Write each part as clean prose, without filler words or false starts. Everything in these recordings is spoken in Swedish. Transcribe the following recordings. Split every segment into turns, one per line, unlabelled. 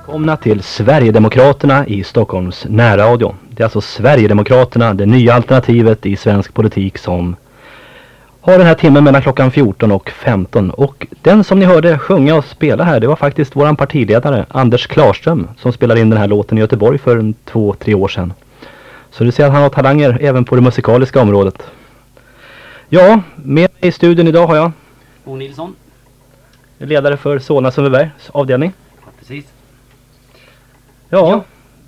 Välkomna till Sverigedemokraterna i Stockholms närradio. Det är alltså Sverigedemokraterna, det nya alternativet i svensk politik, som har den här timmen mellan klockan 14 och 15. Och den som ni hörde sjunga och spela här, det var faktiskt våran partiledare Anders Klarström som spelade in den här låten i Göteborg för 2-3 år sedan. Så du ser att han har talanger även på det musikaliska området. Ja, med mig i studion idag har jag
Bo Nilsson,
ledare för Solna Sundbybergs avdelning.
ja, precis.
Ja.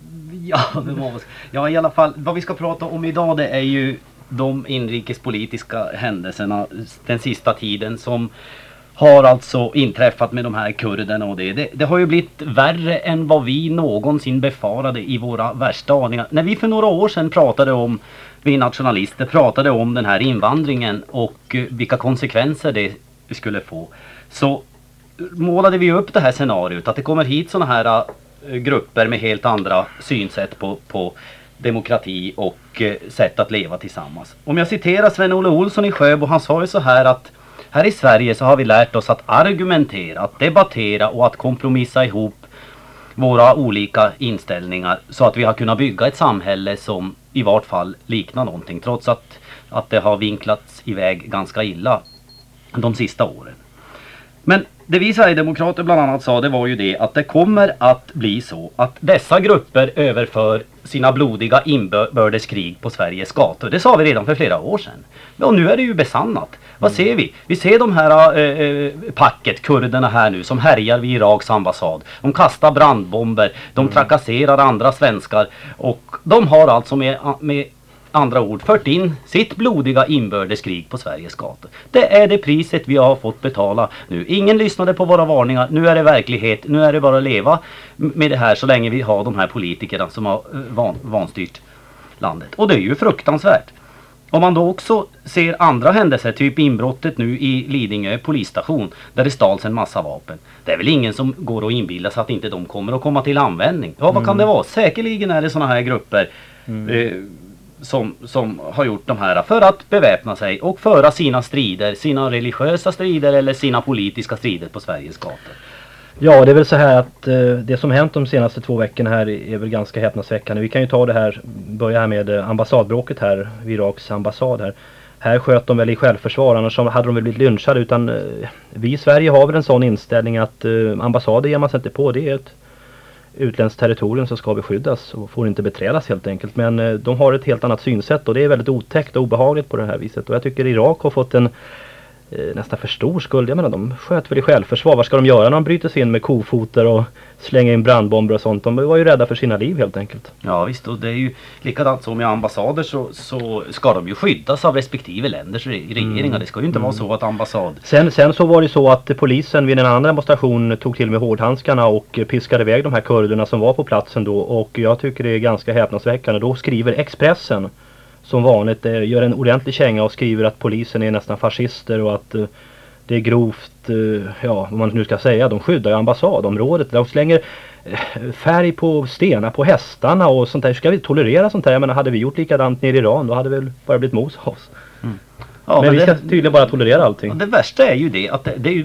Ja, i alla fall, vad vi ska prata om idag, det är ju de inrikespolitiska händelserna den sista tiden som har alltså inträffat med de här kurderna, och det har ju blivit värre än vad vi någonsin befarade i våra värsta aningar. När vi för några år sedan vi nationalister pratade om den här invandringen och vilka konsekvenser det skulle få, så målade vi upp det här scenariot att det kommer hit såna här grupper med helt andra synsätt på demokrati och sätt att leva tillsammans. Om jag citerar Sven-Olle Olsson i Sjöbo, han sa ju så här att här i Sverige så har vi lärt oss att argumentera, att debattera och att kompromissa ihop våra olika inställningar så att vi har kunnat bygga ett samhälle som i vart fall liknar någonting, trots att det har vinklats iväg ganska illa de sista åren. Men det vi Sverigedemokrater bland annat sa, det var ju det att det kommer att bli så att dessa grupper överför sina blodiga inbördeskrig på Sveriges gator. Det sa vi redan för flera år sedan. Och nu är det ju besannat. Vad ser vi? Vi ser de här packet, kurderna här nu, som härjar vid Iraks ambassad. De kastar brandbomber, de trakasserar andra svenskar, och de har alltså med andra ord fört in sitt blodiga inbördeskrig på Sveriges gator. Det är det priset vi har fått betala nu. Ingen lyssnade på våra varningar. Nu är det verklighet. Nu är det bara att leva med det här så länge vi har de här politikerna som har vanstyrt landet. Och det är ju fruktansvärt. Om man då också ser andra händelser, typ inbrottet nu i Lidingö polisstation där det stals en massa vapen. Det är väl ingen som går och inbillar sig att inte de kommer att komma till användning. Ja, vad kan det vara? Säkerligen är det såna här grupper som har gjort de här för att beväpna sig och föra sina strider, sina religiösa strider eller sina politiska strider på Sveriges gator.
Ja, det är väl så här att det som hänt de senaste 2 veckorna här är väl ganska häpnadsväckande. Vi kan ju ta det här, börja här med ambassadbråket här vid Iraks ambassad här. Här sköt de väl i självförsvar, annars hade de väl blivit lynchade, utan vi i Sverige har väl en sån inställning att ambassader ger man sig inte på, det är ett utländskt territorium som ska beskyddas och får inte beträdas helt enkelt. Men de har ett helt annat synsätt och det är väldigt otäckt och obehagligt på det här viset. Och jag tycker Irak har fått en nästan för stor skuld. Jag menar, de sköt väl i självförsvar. Vad ska de göra när de bryter sig in med kofoter och slänger in brandbomber och sånt? De var ju rädda för sina liv helt enkelt.
Ja visst, och det är ju likadant som med ambassader, så ska de ju skyddas av respektive länders regeringar. Det ska ju inte vara så att ambassad...
Sen så var det så att polisen vid en annan demonstration tog till med hårdhandskarna och piskade iväg de här kurderna som var på platsen då. Och jag tycker det är ganska häpnadsväckande. Då skriver Expressen som vanligt, gör en ordentlig känga och skriver att polisen är nästan fascister och att det är grovt, ja vad man nu ska säga, de skyddar ju ambassadområdet, de slänger färg på stenar på hästarna och sånt där. Ska vi tolerera sånt här? Jag menar, hade vi gjort likadant nere i Iran, då hade det väl bara blivit mos av oss. Ja, men vi ska tydligen bara tolerera allting.
Ja, det värsta är ju det att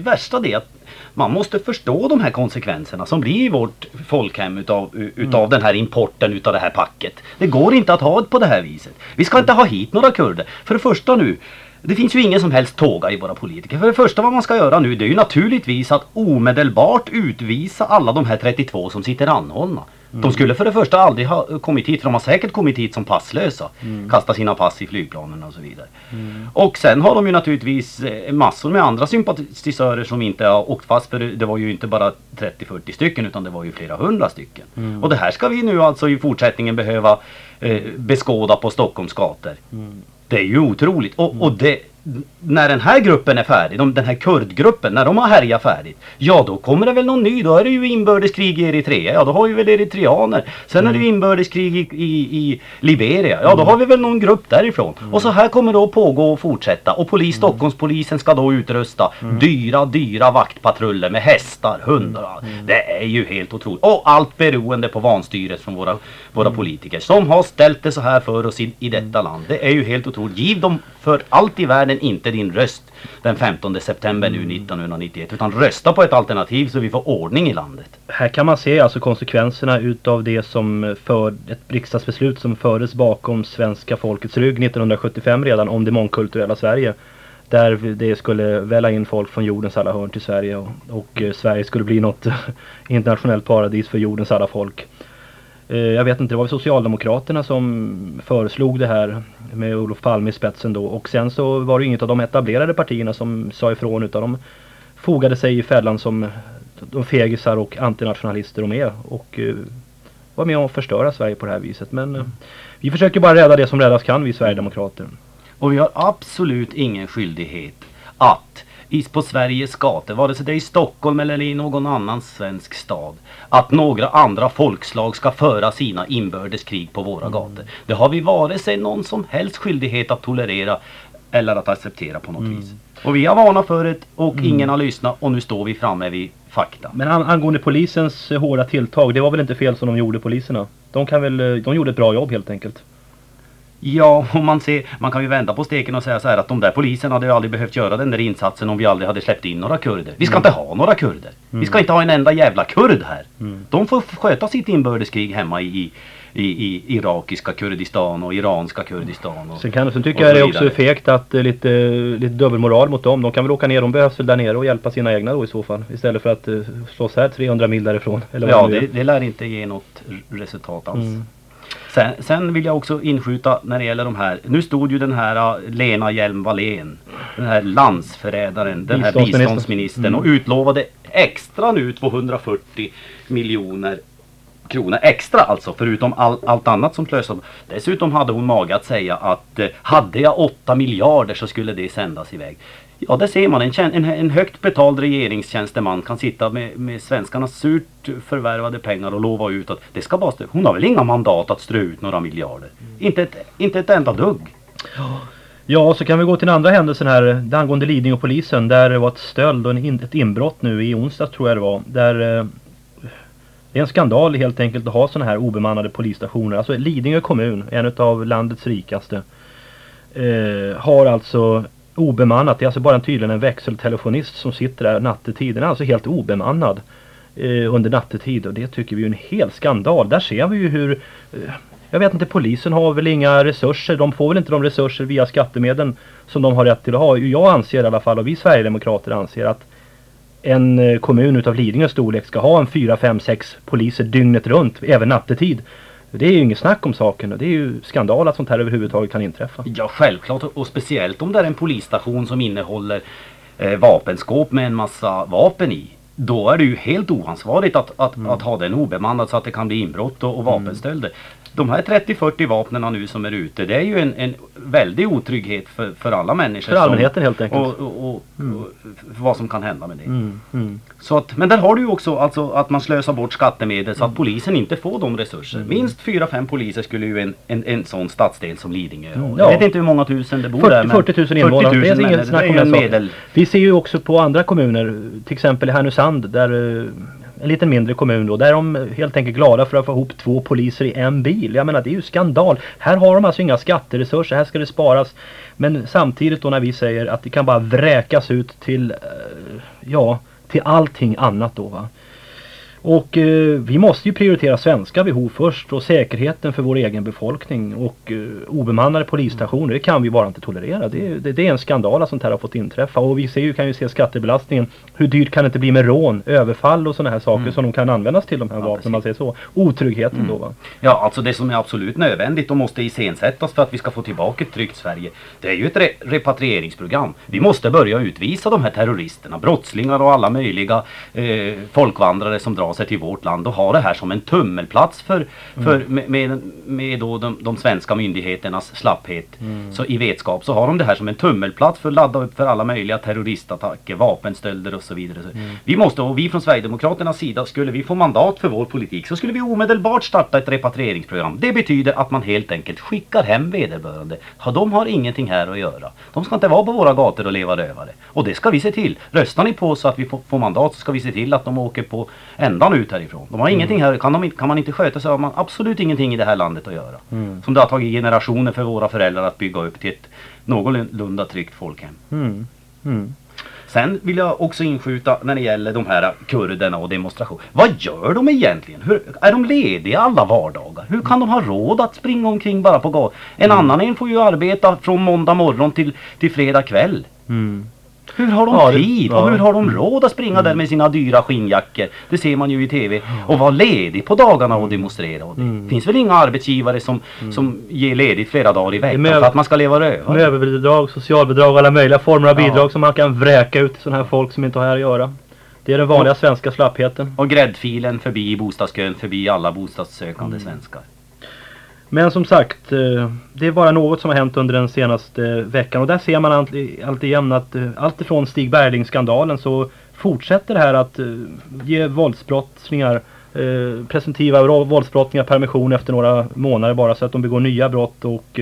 att man måste förstå de här konsekvenserna som blir i vårt folkhem utav den här importen utav det här packet. Det går inte att ha det på det här viset. Vi ska inte ha hit några kurder. För det första nu, det finns ju ingen som helst tåga i våra politiker. För det första vad man ska göra nu, det är ju naturligtvis att omedelbart utvisa alla de här 32 som sitter anhållna. De skulle för det första aldrig ha kommit hit, för de har säkert kommit hit som passlösa. Kasta sina pass i flygplanen och så vidare. Och sen har de ju naturligtvis massor med andra sympatisörer som inte har åkt fast, för det var ju inte bara 30-40 stycken utan det var ju flera hundra stycken. Och det här ska vi nu alltså i fortsättningen behöva beskåda på Stockholms gator. Det är ju otroligt. Och det, när den här gruppen är färdig, den här kurdgruppen, när de har härjat färdigt, ja då kommer det väl någon ny, då är det ju inbördeskrig i Eritrea, ja då har vi väl eritreaner, sen är det ju inbördeskrig i Liberia, ja då har vi väl någon grupp därifrån, och så här kommer det att pågå och fortsätta, och Stockholmspolisen ska då utrusta dyra vaktpatruller med hästar, hundar, det är ju helt otroligt, och allt beroende på vanstyret från våra politiker som har ställt det så här för oss i detta land. Det är ju helt otroligt. Giv dem för allt i världen inte din röst den 15 september nu 1991, utan rösta på ett alternativ så vi får ordning i landet.
Här kan man se alltså konsekvenserna utav det som för ett riksdagsbeslut som fördes bakom svenska folkets rygg 1975 redan om det mångkulturella Sverige. Där det skulle välla in folk från jordens alla hörn till Sverige och Sverige skulle bli något internationellt paradis för jordens alla folk. Jag vet inte, det var Socialdemokraterna som föreslog det här med Olof Palme i spetsen då. Och sen så var det inget av de etablerade partierna som sa ifrån, utan de fogade sig i fällan som de fegisar och antinationalister de är. Och var med om att förstöra Sverige på det här viset. Men vi försöker bara rädda det som räddas kan, vi Sverigedemokrater.
Och vi har absolut ingen skyldighet att på Sveriges gator, vare sig det är i Stockholm eller i någon annan svensk stad, att några andra folkslag ska föra sina inbördeskrig på våra gator. Det har vi vare sig någon som helst skyldighet att tolerera eller att acceptera på något vis. Och vi har varnat för det och ingen har lyssnat och nu står vi framme vid fakta.
Men angående polisens hårda tilltag, det var väl inte fel som de gjorde, poliserna? De gjorde ett bra jobb helt enkelt.
Ja, och man kan ju vända på steken och säga så här att de där poliserna hade ju aldrig behövt göra den där insatsen om vi aldrig hade släppt in några kurder. Vi ska inte ha några kurder. Vi ska inte ha en enda jävla kurd här. De får sköta sitt inbördeskrig hemma i irakiska Kurdistan och iranska Kurdistan.
Sen tycker jag det är också fegt att lite dubbelmoral mot dem. De kan väl åka ner, de behövs väl där nere och hjälpa sina egna då i så fall. Istället för att slåss här 300 mil därifrån. Eller
ja, det lär inte ge något resultat alls. Sen vill jag också inskjuta när det gäller de här. Nu stod ju den här Lena Hjelm-Wallén, den här landsförrädaren, den här biståndsministern och utlovade extra nu 240 miljoner kronor extra alltså, förutom allt annat som plötsligt. Dessutom hade hon mage att säga att hade jag 8 miljarder så skulle det sändas iväg. Ja, det ser man. En högt betald regeringstjänsteman kan sitta med svenskarnas surt förvärvade pengar och lova ut att det ska bara stå. Hon har väl inga mandat att strö ut några miljarder. Inte ett enda dugg.
Ja, så kan vi gå till den andra händelsen här. Det angående Lidingö och polisen. Där det var ett stöld och ett inbrott nu i onsdag tror jag det var. Där det är en skandal helt enkelt att ha sådana här obemannade polisstationer. Alltså Lidingö kommun, en av landets rikaste, har alltså obemannat. Det är alltså bara tydligen en växeltelefonist som sitter där nattetid. Den är alltså helt obemannad under nattetid och det tycker vi är en hel skandal. Där ser vi ju hur, jag vet inte, polisen har väl inga resurser. De får väl inte de resurser via skattemedel som de har rätt till att ha. Jag anser i alla fall, och vi Sverigedemokrater anser att en kommun utav Lidingö storlek ska ha en 4, 5, 6 poliser dygnet runt, även nattetid. Det är ju inget snack om saken och det är ju skandal att sånt här överhuvudtaget kan inträffa.
Ja, självklart, och speciellt om det är en polisstation som innehåller vapenskåp med en massa vapen i. Då är det ju helt oansvarigt att ha den obemannad så att det kan bli inbrott och vapenstölder. De här 30-40 vapnen nu som är ute, det är ju en väldig otrygghet för alla människor.
För allmänheten helt enkelt.
Och vad som kan hända med det. Så att, men där har du ju också alltså, att man slösar bort skattemedel så att polisen inte får de resurser. Minst 4-5 poliser skulle ju en sån stadsdel som Lidingö. Jag vet inte hur många tusen det bor där.
40 000 invånare. Det är inget snack om medel. Vi ser ju också på andra kommuner, till exempel i Härnösand, där en liten mindre kommun då, där är de helt enkelt glada för att få ihop 2 poliser i en bil. Jag menar, det är ju skandal. Här har de alltså inga skatteresurser, här ska det sparas. Men samtidigt då när vi säger att det kan bara vräkas ut till, till allting annat då va. Och vi måste ju prioritera svenska behov först och säkerheten för vår egen befolkning och obemannade polisstationer, det kan vi bara inte tolerera. Det är en skandal att sånt här har fått inträffa och vi kan ju se skattebelastningen. Hur dyrt kan det inte bli med rån, överfall och såna här saker som de kan användas till de här vapnen, man säger så. Otryggheten då va?
Ja, alltså det som är absolut nödvändigt och måste iscensättas för att vi ska få tillbaka ett tryggt Sverige, det är ju ett repatrieringsprogram. Vi måste börja utvisa de här terroristerna, brottslingar och alla möjliga folkvandrare som drar sig till vårt land och ha det här som en tummelplats med då de svenska myndigheternas slapphet. Så i vetskap så har de det här som en tummelplats för att ladda upp för alla möjliga terroristattacker, vapenstölder och så vidare. Vi från Sverigedemokraternas sida, skulle vi få mandat för vår politik så skulle vi omedelbart starta ett repatrieringsprogram. Det betyder att man helt enkelt skickar hem vederbörande. De har ingenting här att göra. De ska inte vara på våra gator och leva rövare. Och det ska vi se till. Röstar ni på så att vi får mandat så ska vi se till att de åker på ändan ut härifrån. De har ingenting här, kan man inte sköta så har man absolut ingenting i det här landet att göra. Som det har tagit generationer för våra föräldrar att bygga upp till någorlunda tryggt folkhem.
Mm. Mm.
Sen vill jag också inskjuta när det gäller de här kurderna och demonstration. Vad gör de egentligen? Är de lediga alla vardagar? Hur kan de ha råd att springa omkring bara på gatan? En annan får ju arbeta från måndag morgon till fredag kväll.
Mm.
Hur har de tid?
Ja.
Och hur har de råd att springa där med sina dyra skinnjackor? Det ser man ju i tv. Och vara ledig på dagarna och demonstrera. Och det finns väl inga arbetsgivare som ger ledigt flera dagar i veckan för att man ska leva röva?
Med överbidrag, socialbidrag och alla möjliga former av
Ja.
bidrag som man kan vräka ut till sådana här folk som inte har här att göra. Det är den vanliga svenska slappheten.
Och gräddfilen förbi bostadskön, förbi alla bostadssökande svenskar.
Men som sagt, det är bara något som har hänt under den senaste veckan. Och där ser man alltigenom att allt ifrån Stig Bergling-skandalen så fortsätter det här att ge våldsbrottslingar, presumtiva våldsbrottslingar permission efter några månader bara så att de begår nya brott. Och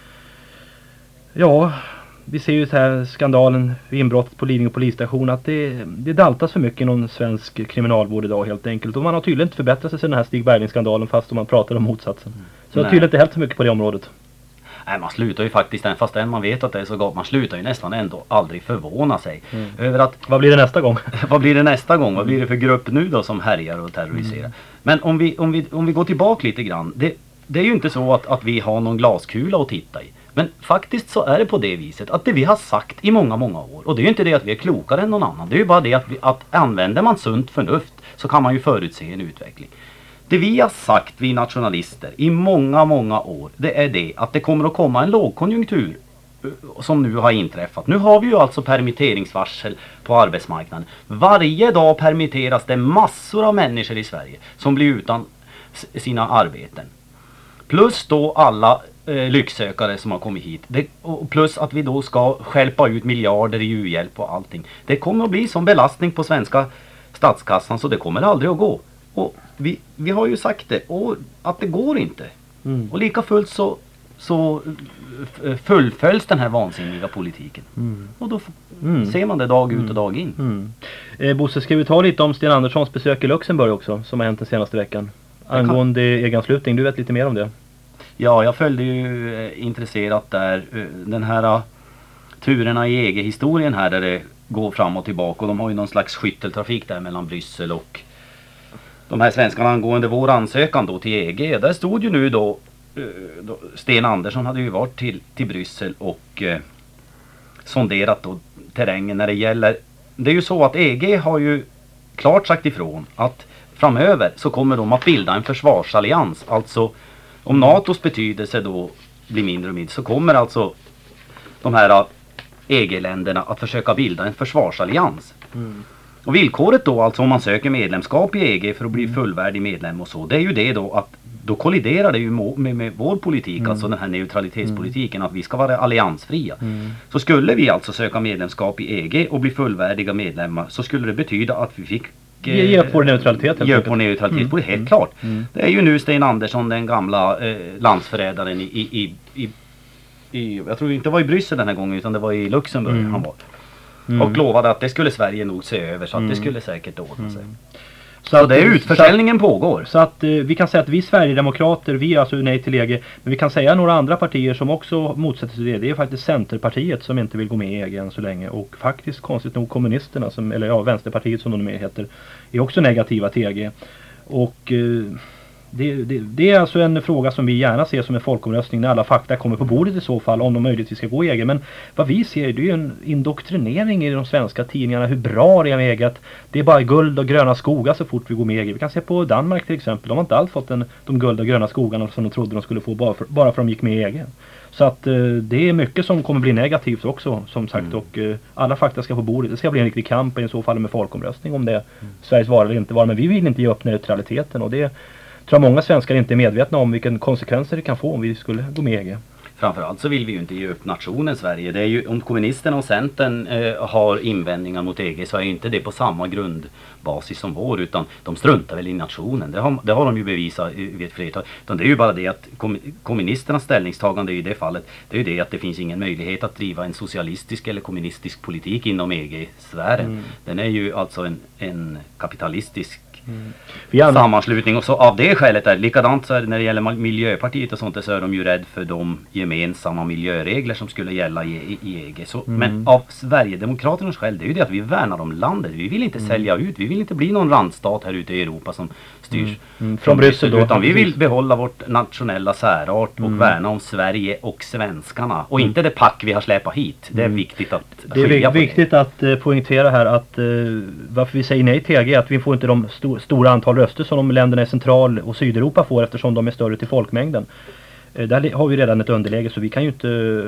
ja, vi ser ju så här skandalen vid inbrott på Lidingö polisstation att det daltas för mycket inom svensk kriminalvård idag helt enkelt. Och man har tydligen inte förbättrat sig sedan den här Stig Bergling-skandalen fast man pratar om motsatsen. Så det har tydligen inte hänt så mycket på det området.
Nej, man slutar ju faktiskt, fastän man vet att det är så gott, man slutar ju nästan ändå aldrig förvåna sig över att...
Vad blir det nästa gång?
Vad blir det nästa gång? Vad blir det för grupp nu då som härjar och terroriserar? Men om vi går tillbaka lite grann, det är ju inte så att vi har någon glaskula att titta i. Men faktiskt så är det på det viset att det vi har sagt i många år, och det är ju inte det att vi är klokare än någon annan, det är ju bara det att använder man sunt förnuft så kan man ju förutse en utveckling. Det vi har sagt, vi nationalister, i många år, det är det att det kommer att komma en lågkonjunktur som nu har inträffat. Nu har vi ju alltså permitteringsvarsel på arbetsmarknaden. Varje dag permitteras det massor av människor i Sverige som blir utan sina arbeten. Plus då alla lycksökare som har kommit hit. Plus att vi då ska stjälpa ut miljarder i u-hjälp och allting. Det kommer att bli som belastning på svenska statskassan så det kommer aldrig att gå. Och vi har ju sagt det, och att det går inte. Och lika fullt så fullföljs den här vansinniga politiken. Och då ser man det dag ut och dag in.
Bosse, ska vi ta lite om Sten Anderssons besök i Luxemburg också, som har hänt den senaste veckan? Angående EG-anslutning, du vet lite mer om det?
Ja, jag följde ju intresserat där den här turerna i EG-historien här där det går fram och tillbaka. Och de har ju någon slags skytteltrafik där mellan Bryssel och de här svenskarna angående vår ansökan då till EG. Där stod ju nu då Sten Andersson hade ju varit till Bryssel och sonderat då terrängen när det gäller. Det är ju så att EG har ju klart sagt ifrån att framöver så kommer de att bilda en försvarsallians. Alltså om NATOs betydelse då blir mindre och mindre så kommer alltså de här EG-länderna att försöka bilda en försvarsallians. Och villkoret då, alltså om man söker medlemskap i EG för att bli fullvärdig medlem och så, det är ju det då att då kolliderar det ju med vår politik, alltså den här neutralitetspolitiken, att vi ska vara alliansfria. Så skulle vi alltså söka medlemskap i EG och bli fullvärdiga medlemmar så skulle det betyda att vi fick
ge upp vår neutralitet.
Ge upp vår neutralitet, helt klart. Det är ju nu Sten Andersson, den gamla landsförrädaren i jag tror inte det var i Bryssel den här gången utan det var i Luxemburg han var. Och lovade att det skulle Sverige nog se över så att det skulle säkert ordna sig. Så det är utförsäljningen pågår.
Så att vi kan säga att vi Sverigedemokrater, vi är alltså nej till EG. Men vi kan säga några andra partier som också motsätter sig det. Det är faktiskt Centerpartiet som inte vill gå med i EG än så länge. Och faktiskt konstigt nog kommunisterna, eller ja, Vänsterpartiet som de heter, är också negativa till EG. Och det är alltså en fråga som vi gärna ser som en folkomröstning när alla fakta kommer på bordet i så fall, om de möjligtvis ska gå i EG. Men vad vi ser, det är ju en indoktrinering i de svenska tidningarna hur bra det är med EG. Det är bara guld och gröna skogar så fort vi går med EG. Vi kan se på Danmark till exempel. De har inte alls fått de guld och gröna skogarna som de trodde de skulle få bara för att de gick med i EG. Så att det är mycket som kommer bli negativt också, som sagt. Och alla fakta ska på bordet. Det ska bli en riktig kamp i så fall med folkomröstning om det Sveriges vara eller inte vara. Men vi vill inte ge upp neutraliteten, och det tror jag många svenskar inte är medvetna om vilken konsekvenser det kan få om vi skulle gå med i EG.
Framförallt så vill vi ju inte ge upp nationen Sverige. Det är ju, om kommunisterna och Centern har invändningar mot EG så är ju inte det på samma grundbasis som vår, utan de struntar väl i nationen. Det har de ju bevisat vid ett flertal. Utan det är ju bara det att kommunisternas ställningstagande i det fallet, det är ju det att det finns ingen möjlighet att driva en socialistisk eller kommunistisk politik inom EG-sfären. Den är ju alltså en kapitalistisk sammanslutning. Och så av det skälet är det likadant så är det när det gäller Miljöpartiet och sånt, så är de ju rädd för de gemensamma miljöregler som skulle gälla i EG. Så, men av Sverigedemokraternas skäl, det är ju det att vi värnar om landet. Vi vill inte sälja ut, vi vill inte bli någon randstat här ute i Europa som styrs
från Bryssel då.
Utan vi vill behålla vårt nationella särart och värna om Sverige och svenskarna. Och inte det pack vi har släpat hit. Det är viktigt att skilja
Det är
på
viktigt att poängtera här att varför vi säger nej till EG är att vi får inte de stora antal röster som de länderna i Central- och Sydeuropa får, eftersom de är större till folkmängden. Där har vi redan ett underläge, så vi kan ju inte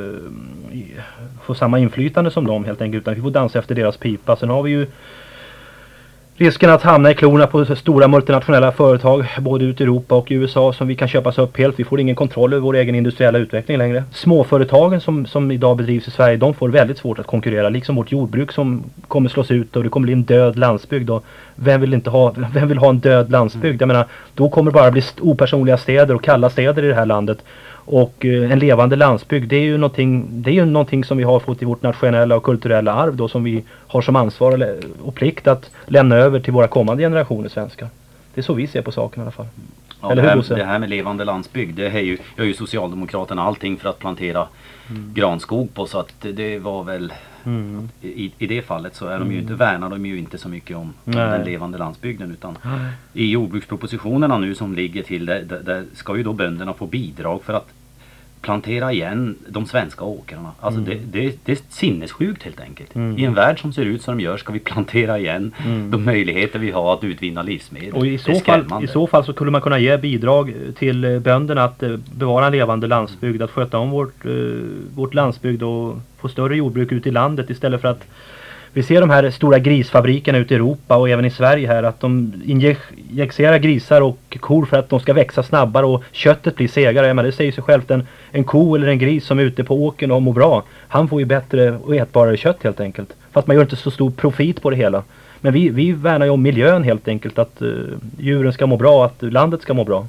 få samma inflytande som dem helt enkelt, utan vi får dansa efter deras pipa. Sen har vi ju risken att hamna i klorna på stora multinationella företag både ut i Europa och i USA som vi kan köpas upp helt. Vi får ingen kontroll över vår egen industriella utveckling längre. Småföretagen som idag bedrivs i Sverige, de får väldigt svårt att konkurrera, liksom vårt jordbruk som kommer slås ut och det kommer bli en död landsbygd. Och vem vill ha en död landsbygd? Jag menar, då kommer det bara bli opersonliga städer och kalla städer i det här landet. Och en levande landsbygd, det är ju någonting som vi har fått i vårt nationella och kulturella arv då, som vi har som ansvar och plikt att lämna över till våra kommande generationer svenskar. Det är så vi ser på saken i alla fall.
Ja, eller det här med levande landsbygd, det gör ju Socialdemokraterna allting för att plantera granskog på, så att det var väl i det fallet så är de ju inte, värnar de ju inte så mycket om den levande landsbygden, utan i jordbrukspropositionerna nu som ligger till där ska ju då bönderna få bidrag för att plantera igen de svenska åkrarna. Alltså det är sinnessjukt helt enkelt. I en värld som ser ut som de gör ska vi plantera igen de möjligheter vi har att utvinna livsmedel. Och
i så fall så skulle man kunna ge bidrag till bönderna att bevara en levande landsbygd, att sköta om vårt landsbygd och få större jordbruk ut i landet, istället för att vi ser de här stora grisfabrikerna ute i Europa och även i Sverige här, att de injicerar grisar och kor för att de ska växa snabbare och köttet blir segare. Men det säger sig självt, en ko eller en gris som är ute på åkern och mår bra, han får ju bättre och ätbarare kött helt enkelt. För att man gör inte så stor profit på det hela. Men vi värnar ju om miljön helt enkelt, att djuren ska må bra, att landet ska må bra.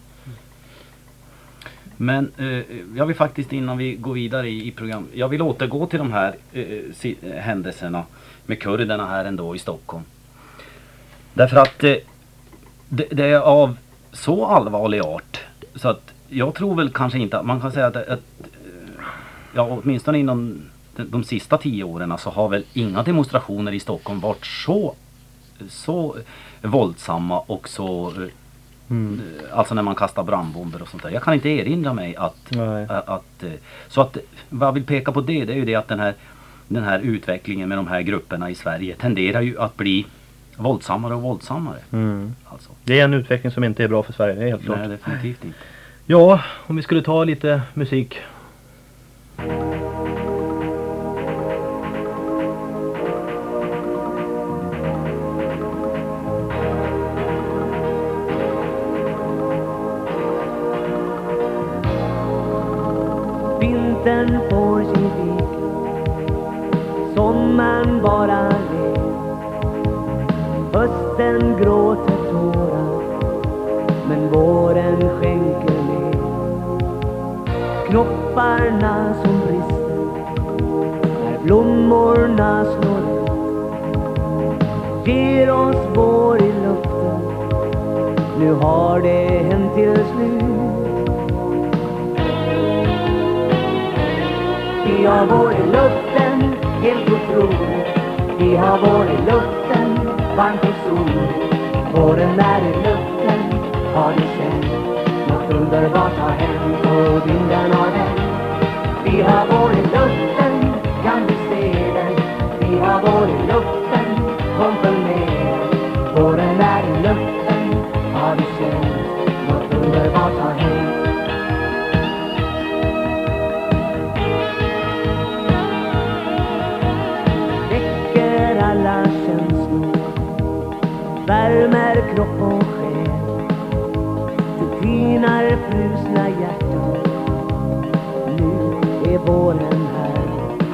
Men jag vill faktiskt, innan vi går vidare i program, jag vill återgå till de här händelserna med kurderna här ändå i Stockholm. Därför att det är av så allvarlig art så att jag tror väl kanske inte att man kan säga att åtminstone inom de sista 10 åren så har väl inga demonstrationer i Stockholm varit så våldsamma och så alltså när man kastar brandbomber och sånt där. Jag kan inte erinra mig att så att vad jag vill peka på det är ju det att den här utvecklingen med de här grupperna i Sverige tenderar ju att bli våldsammare och våldsammare. Alltså.
Det är en utveckling som inte är bra för Sverige, det är helt klart.
Nej, definitivt inte.
Ja, om vi skulle ta lite musik.
Vintern får sig vika, sommaren bara ler. Hösten gråter tårar, men våren skänker mer. Knopparna som brister, när blommorna slår ut, ger oss vår i luften. Nu har det hänt till slut. Vi har vår i luften, helt otroligt. Vi har vår i luften, varmt och soligt. Våren är i luften, har du känt? Något underbart har hänt och vinden har vänt. Vi har vår i luften, kan du se den? Vi har vår i luften, kom följ med. Våren är i luften, har du känt? Något underbart har hänt. Alla känslor värmer kropp och själ. Du tinar frusna hjärtan. Nu är våren här.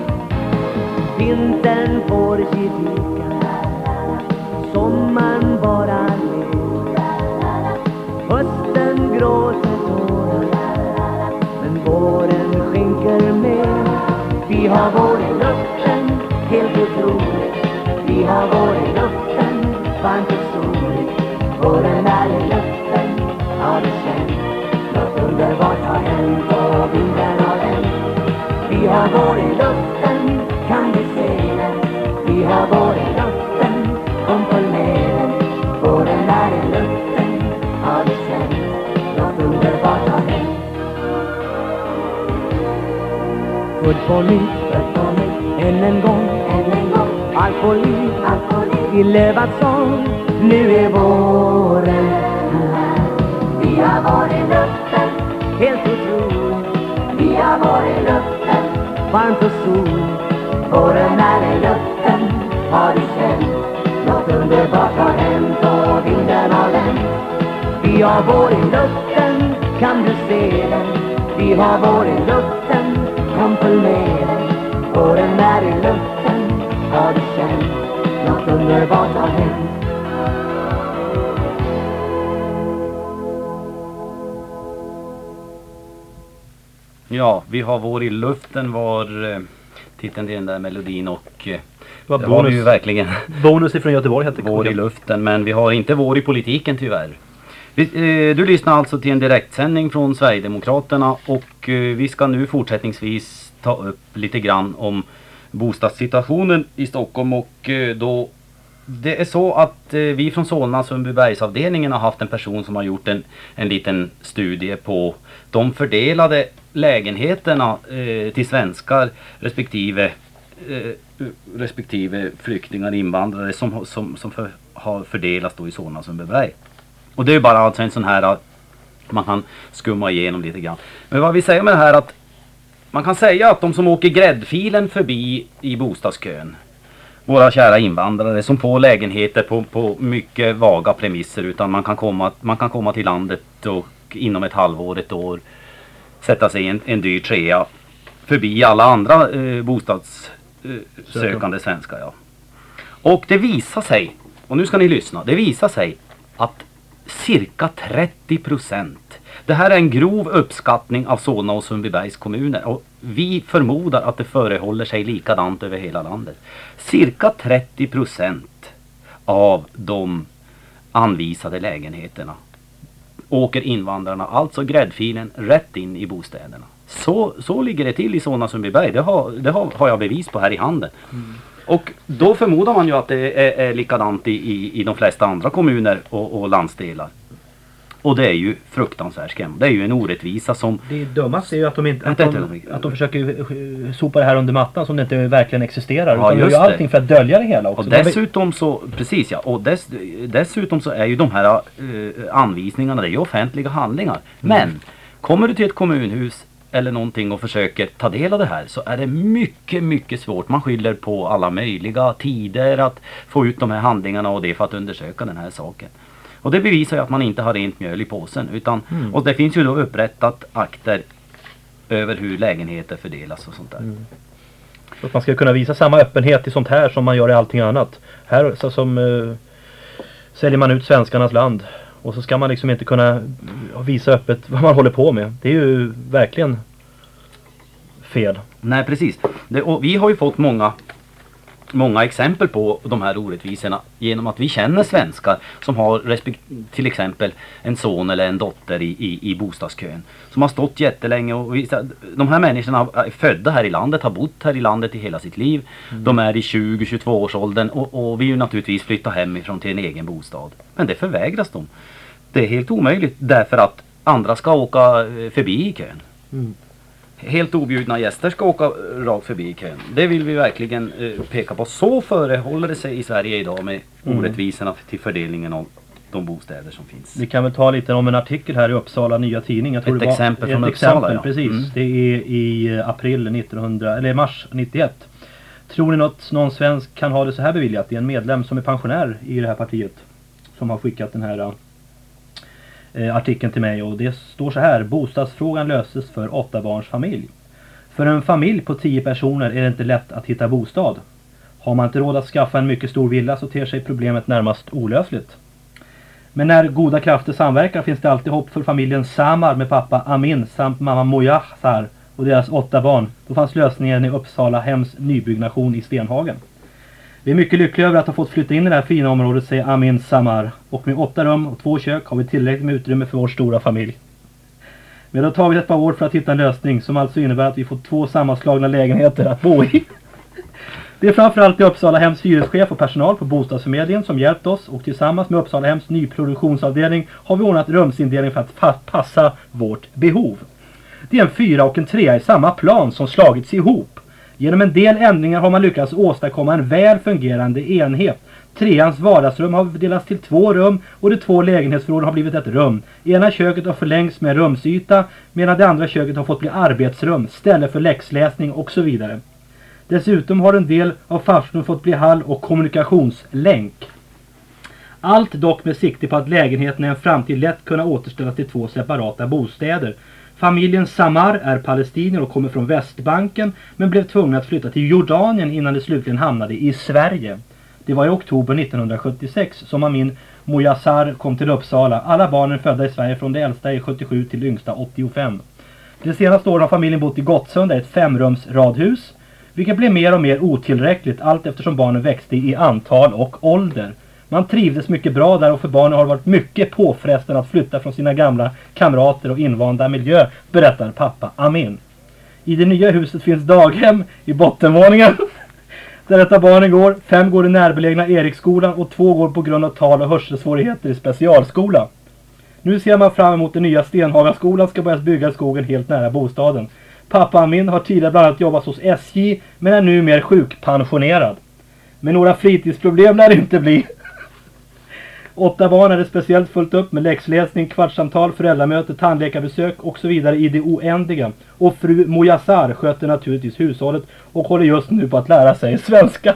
Vintern får sig vika, sommaren bara ler. Hösten gråter tårar, men våren skänker mer. Vi har vår i luften, helt otroligt. Vi har vår i luften, varmt och soligt. Våren Född på nytt, än en gång, alkoholik, i lövats sång. Nu är våren här. Vi har varit i luften, helt otroligt. Vi har varit i luften, varmt och sol. Våren är i luften, har du känt något underbart har hänt och vinden har vänt. Vi har varit i luften, kan du se den? Vi har varit i luften, kom följ med den. Våren är i luften, har du känt något underbart har hänt.
Ja, vi har varit i luften var titeln till den där melodin och
Det var
det har vi ju verkligen
bonus ifrån Göteborg hette
vår i luften, men vi har inte vår i politiken tyvärr. Du lyssnar alltså till en direktsändning från Sverigedemokraterna och vi ska nu fortsättningsvis ta upp lite grann om bostadssituationen i Stockholm och då det är så att vi från Solna Sundbybergsavdelningen har haft en person som har gjort en liten studie på de fördelade lägenheterna till svenskar respektive flyktingar, invandrare som har fördelats då i Solna Sundbyberg. Och det är bara alltså en sån här att man kan skumma igenom lite grann. Men vad vi säger med det här att man kan säga att de som åker gräddfilen förbi i bostadskön, våra kära invandrare som får lägenheter på mycket vaga premisser, utan man kan komma till landet och inom ett halvår, ett år sätta sig i en dyr trea förbi alla andra bostadssökande svenskar. Ja. Och det visar sig, och nu ska ni lyssna, det visar sig att cirka 30%, det här är en grov uppskattning av Solna och Sundbybergs kommuner och vi förmodar att det förehåller sig likadant över hela landet. Cirka 30% av de anvisade lägenheterna åker invandrarna, alltså gräddfilen, rätt in i bostäderna. Så ligger det till i Solna Sundbyberg. Det har jag bevis på här i handen. Mm. Och då förmodar man ju att det är likadant i de flesta andra kommuner och landsdelar. Och det är ju fruktansvärt skrämmande. Det är ju en orättvisa som...
Det dummaste är ju att de försöker sopa det här under mattan som det inte verkligen existerar.
Ja,
utan de gör allting för att dölja det hela också.
Och dessutom så, precis ja, och dessutom så är ju de här anvisningarna, det är ju offentliga handlingar. Men kommer du till ett kommunhus eller någonting och försöker ta del av det här så är det mycket, mycket svårt. Man skyller på alla möjliga tider att få ut de här handlingarna och det för att undersöka den här saken. Och det bevisar ju att man inte har rent mjöl i påsen. Och det finns ju då upprättat akter över hur lägenheter fördelas och sånt där. Mm.
Så att man ska kunna visa samma öppenhet i sånt här som man gör i allting annat. Här så som säljer man ut svenskarnas land. Och så ska man liksom inte kunna visa öppet vad man håller på med. Det är ju verkligen fel.
Nej, precis. Och vi har ju fått många exempel på de här orättvisorna genom att vi känner svenskar som har till exempel en son eller en dotter i bostadskön som har stått jättelänge och de här människorna är födda här i landet, har bott här i landet i hela sitt liv. De är i 20-22 års åldern och vill ju naturligtvis flytta hemifrån till en egen bostad. Men det förvägras dem. Det är helt omöjligt därför att andra ska åka förbi i kön. Mm. Helt objudna gäster ska åka rakt förbi i kön. Det vill vi verkligen peka på. Så förehåller det sig i Sverige idag med orättvisorna till fördelningen av de bostäder som finns.
Vi kan väl ta lite om en artikel här i Uppsala Nya Tidning. Jag tror
ett exempel från Uppsala. Ja.
Precis. Det är i mars 91. Tror ni någon svensk kan ha det så här beviljat? Det är en medlem som är pensionär i det här partiet som har skickat den här artikeln till mig och det står så här: bostadsfrågan löses för 8-barnsfamilj. För en familj på 10 personer är det inte lätt att hitta bostad. Har man inte råd att skaffa en mycket stor villa så ter sig problemet närmast olösligt. Men när goda krafter samverkar finns det alltid hopp för familjen Samar med pappa Amin samt mamma Mojahar och deras 8 barn. Då fanns lösningen i Uppsala Hems nybyggnation i Stenhagen. Vi är mycket lyckliga över att ha fått flytta in i det här fina området, säger Amin Samar. Och med 8 rum och 2 kök har vi tillräckligt med utrymme för vår stora familj. Vi har tagit ett par år för att hitta en lösning som alltså innebär att vi får 2 sammanslagna lägenheter att bo i. Det är framförallt i Uppsala Hems hyreschef och personal på bostadsförmedlingen som hjälpt oss och tillsammans med Uppsala Hems nyproduktionsavdelning har vi ordnat rumsindelning för att passa vårt behov. Det är en 4 och en 3 i samma plan som slagits ihop. Genom en del ändringar har man lyckats åstadkomma en väl fungerande enhet. 3ans vardagsrum har delats till 2 rum och de 2 lägenhetsförråden har blivit ett rum. Ena köket har förlängts med rumsyta medan det andra köket har fått bli arbetsrum, ställe för läxläsning och så vidare. Dessutom har en del av farstun fått bli hall och kommunikationslänk. Allt dock med sikte på att lägenheten i en framtid lätt kunna återställas till 2 separata bostäder. Familjen Samar är palestinier och kommer från Västbanken men blev tvungna att flytta till Jordanien innan de slutligen hamnade i Sverige. Det var i oktober 1976 som Amin Mojassar kom till Uppsala. Alla barnen födda i Sverige från det äldsta är 77 till det yngsta 85. De senaste åren har familjen bott i Gottsunda, ett 5-rums-radhus, vilket blev mer och mer otillräckligt allt eftersom barnen växte i antal och ålder. Man trivdes mycket bra där och för barnen har det varit mycket påfrestande att flytta från sina gamla kamrater och invanda miljö, berättar pappa Amin. I det nya huset finns daghem i bottenvåningen där detta barnen går. 5 går i närbelägna Eriksskolan och 2 går på grund av tal- och hörselsvårigheter i specialskola. Nu ser man fram emot den nya Stenhagaskolan ska börja bygga i skogen helt nära bostaden. Pappa Amin har tidigare bland annat jobbat hos SJ men är nu mer sjukpensionerad. Men några fritidsproblem lär det inte bli. 8 barn är det speciellt fullt upp med läxläsning, kvartssamtal, föräldramöte, tandläkarbesök och så vidare i det oändliga. Och fru Mojassar sköter naturligtvis hushållet och håller just nu på att lära sig svenska.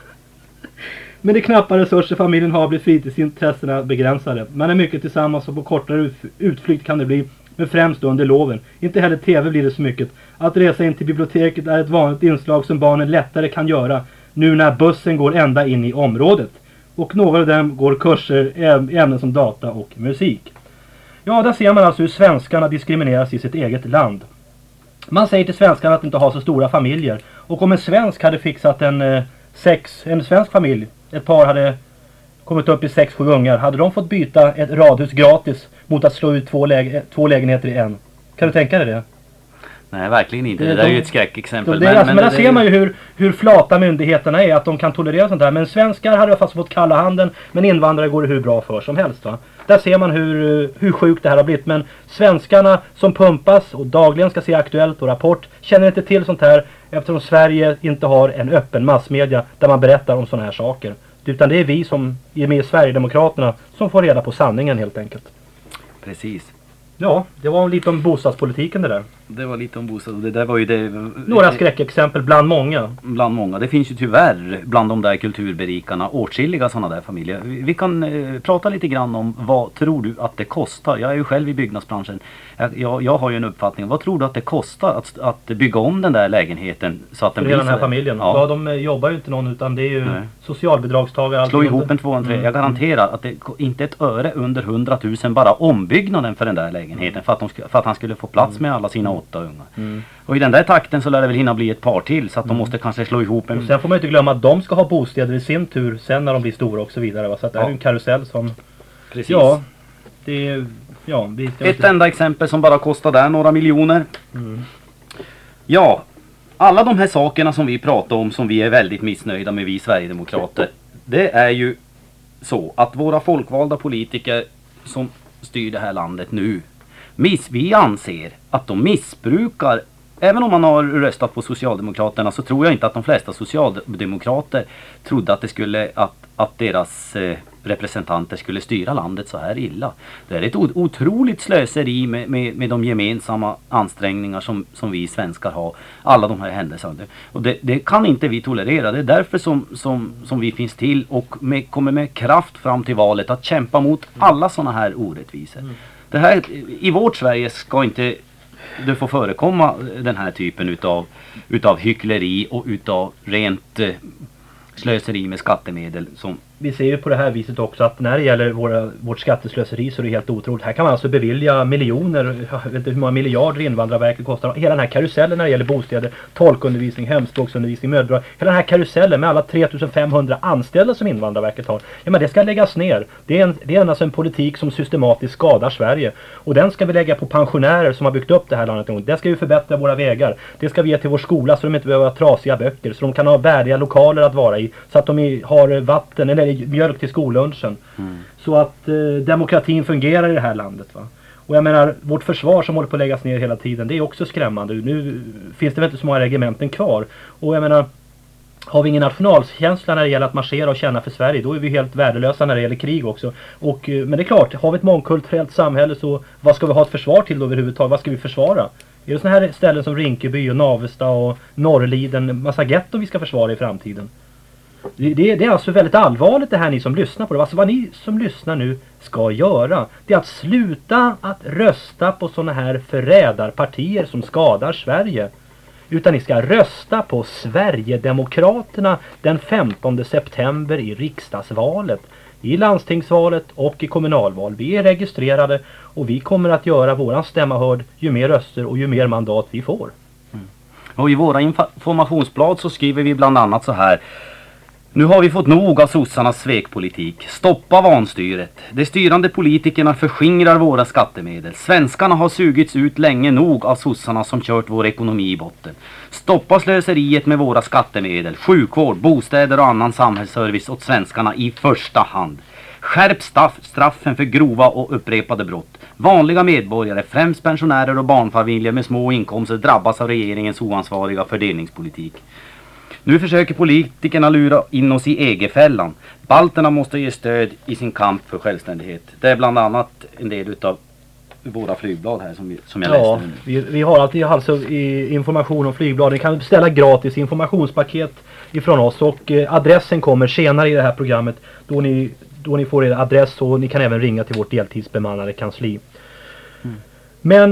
Med de knappa resurser familjen har blir fritidsintressena begränsade. Man är mycket tillsammans och på kortare utflykt kan det bli, men främst under loven. Inte heller tv blir det så mycket. Att resa in till biblioteket är ett vanligt inslag som barnen lättare kan göra nu när bussen går ända in i området. Och några av dem går kurser i ämnen som data och musik. Ja, där ser man alltså hur svenskarna diskrimineras i sitt eget land. Man säger till svenskarna att inte ha så stora familjer. Och om en svensk hade fixat en svensk familj, ett par hade kommit upp i 6-7 ungar, hade de fått byta ett radhus gratis mot att slå ut 2 lägenheter i en. Kan du tänka dig det?
Nej, verkligen inte. Det där är ju ett skräckexempel.
Men där ser man ju hur flata myndigheterna är, att de kan tolerera sånt där. Men svenskar hade fast fått kalla handen, men invandrare går det hur bra för som helst, va? Där ser man hur sjukt det här har blivit. Men svenskarna som pumpas och dagligen ska se Aktuellt och Rapport känner inte till sånt här eftersom Sverige inte har en öppen massmedia där man berättar om såna här saker. Utan det är vi som är med i Sverigedemokraterna som får reda på sanningen helt enkelt.
Precis.
Ja, det var lite om bostadspolitiken det där.
Det var lite om bostad. Det där var ju det.
Några skräckexempel bland många.
Bland många. Det finns ju tyvärr bland de där kulturberikarna åtskilliga sådana där familjer. Vi kan prata lite grann om vad tror du att det kostar? Jag är ju själv i byggnadsbranschen. Jag har ju en uppfattning. Vad tror du att det kostar att bygga om den där lägenheten så att den blir
den här familjen? Ja, de jobbar ju inte någon utan det är ju socialbidragstagare.
Slå ihop en 2 och en 3. Jag garanterar att det inte ett öre under 100 000 bara ombyggnaden för den där lägenheten för att han skulle få plats med alla sina 8 ungar. Och i den där takten så lär det väl hinna bli ett par till så att de måste kanske slå ihop en...
Och sen får man inte glömma att de ska ha bostäder i sin tur sen när de blir stora och så vidare. Va? Så att det är en karusell som...
Precis.
Ja, det är... Ja,
ett enda exempel som bara kostar där några miljoner. Ja, alla de här sakerna som vi pratar om som vi är väldigt missnöjda med, vi Sverigedemokrater, det är ju så att våra folkvalda politiker som styr det här landet nu, vi anser att de missbrukar, även om man har röstat på Socialdemokraterna så tror jag inte att de flesta socialdemokrater trodde att det skulle att deras representanter skulle styra landet så här illa. Det är ett otroligt slöseri med de gemensamma ansträngningar som vi svenskar har. Alla de här händelserna. Och det kan inte vi tolerera. Det är därför som vi finns till och kommer med kraft fram till valet att kämpa mot alla sådana här orättvisor. Det här, i vårt Sverige ska inte det få förekomma den här typen utav hyckleri och utav rent slöseri med skattemedel som...
Vi ser ju på det här viset också att när det gäller vårt skatteslöseri så är det helt otroligt. Här kan man alltså bevilja miljoner, jag vet inte hur många miljarder Invandrarverket kostar. Hela den här karusellen när det gäller bostäder, tolkundervisning, hemspråksundervisning, mödrar. Hela den här karusellen med alla 3500 anställda som Invandrarverket har. Ja, men det ska läggas ner. Det är alltså en politik som systematiskt skadar Sverige. Och den ska vi lägga på pensionärer som har byggt upp det här landet. Det ska vi förbättra våra vägar. Det ska vi ge till vår skola så de inte behöver ha trasiga böcker. Så de kan ha värdiga lokaler att vara i. Så att de har vatten eller mjölk till skollunchen. Så att demokratin fungerar i det här landet. Va? Och jag menar, vårt försvar som håller på att läggas ner hela tiden, det är också skrämmande. Nu finns det väl inte så många regementen kvar. Och jag menar, har vi ingen nationalkänsla när det gäller att marschera och känna för Sverige, då är vi helt värdelösa när det gäller krig också. Men det är klart, har vi ett mångkulturellt samhälle, så vad ska vi ha ett försvar till då överhuvudtaget? Vad ska vi försvara? Är det sådana här ställen som Rinkeby och Navesta och Norrliden, massa getton vi ska försvara i framtiden? Det är alltså väldigt allvarligt det här, ni som lyssnar på det. Alltså vad ni som lyssnar nu ska göra, det är att sluta att rösta på sådana här förrädarpartier som skadar Sverige. Utan ni ska rösta på Sverigedemokraterna den 15 september i riksdagsvalet, i landstingsvalet och i kommunalval. Vi är registrerade och vi kommer att göra våran stämma hörd ju mer röster och ju mer mandat vi får.
Och i våra informationsblad så skriver vi bland annat så här: nu har vi fått nog av sossarnas svekpolitik. Stoppa vanstyret. De styrande politikerna förskingrar våra skattemedel. Svenskarna har sugits ut länge nog av sossarna som kört vår ekonomi i botten. Stoppa slöseriet med våra skattemedel. Sjukvård, bostäder och annan samhällsservice åt svenskarna i första hand. Skärp straffen för grova och upprepade brott. Vanliga medborgare, främst pensionärer och barnfamiljer med små inkomster, drabbas av regeringens oansvariga fördelningspolitik. Nu försöker politikerna lura in oss i EG-fällan. Balterna måste ge stöd i sin kamp för självständighet. Det är bland annat en del utav våra flygblad här som jag läste nu.
Vi har alltid alltså information om flygblad. Ni kan beställa gratis informationspaket ifrån oss, och adressen kommer senare i det här programmet då ni får er adress, och ni kan även ringa till vårt deltidsbemannade kansli. Men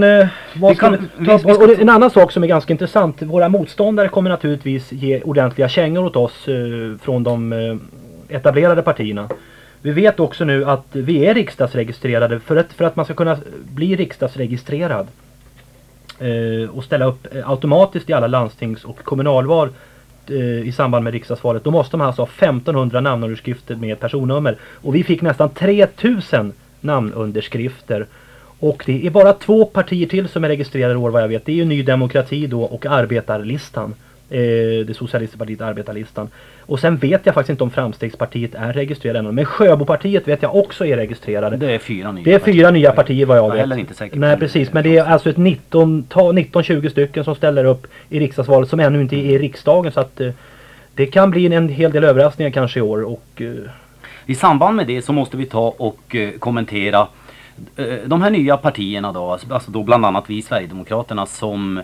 en annan sak som är ganska intressant, våra motståndare kommer naturligtvis ge ordentliga kängor åt oss från de etablerade partierna. Vi vet också nu att vi är riksdagsregistrerade. För att man ska kunna bli riksdagsregistrerad och ställa upp automatiskt i alla landstings- och kommunalval i samband med riksdagsvalet, då måste man alltså ha 1500 namnunderskrifter med personnummer. Och vi fick nästan 3000 namnunderskrifter. Och det är bara 2 partier till som är registrerade i år vad jag vet. Det är ju Ny Demokrati då och Arbetarlistan. Det socialistiska partiet Arbetarlistan. Och sen vet jag faktiskt inte om Framstegspartiet är registrerat ännu. Men Sjöbopartiet vet jag också är registrerade.
Det är 4 nya.
Det är 4 nya partier vad jag vet.
Heller inte säkert.
Nej, precis. Men det är alltså ett 19-20 stycken som ställer upp i riksdagsvalet som ännu inte är i riksdagen. Så att det kan bli en hel del överraskningar kanske i år. Och
i samband med det så måste vi ta och kommentera de här nya partierna då, alltså då bland annat vi Sverigedemokraterna som